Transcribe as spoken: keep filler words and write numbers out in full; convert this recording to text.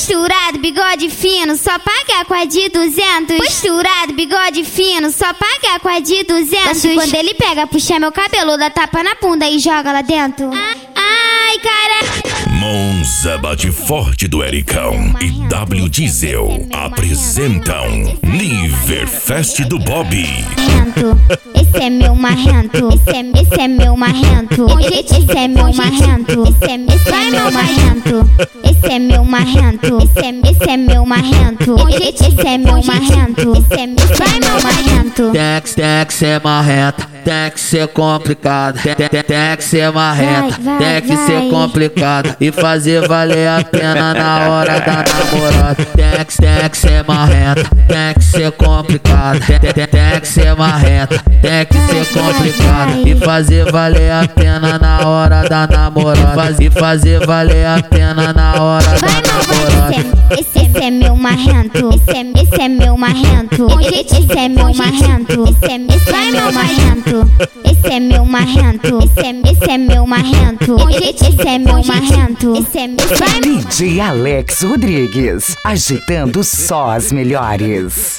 Posturado, bigode fino, só paga com a de duzentos. Posturado, bigode fino, só paga com a de duzentos. Quando ele pega, puxa meu cabelo, dá tapa na bunda e joga lá dentro. Ai, cara. Monza Bate Forte do Ericão e W Diesel apresentam Niverfest do Bob. Esse é meu marrento, esse é, esse é meu marrento, esse é meu marrento, esse é, esse é meu marrento, esse é meu marrento, esse é, esse é meu marrento, esse é meu marrento, esse é, esse é meu marrento. Tem que, tem que ser marrenta, tem que ser complicado, tem, tem, tem que ser marrenta, tem que ser complicado e fazer valer a pena na hora da namorada. Tem que, tem que ser marrenta, tem que ser complicado, tem, tem, tem que ser marrenta, tem que ser complicado e fazer valer a pena na hora da namorada. E fazer valer a pena na hora da namorada. Esse, esse é meu marrento, esse é, esse é meu marrento, esse é meu marrento, esse é, esse é meu marrento, esse é meu marrento, esse é, esse é meu marrento, esse é meu marrento, esse é, esse é meu D J Alex Rodrigues, agitando só as melhores.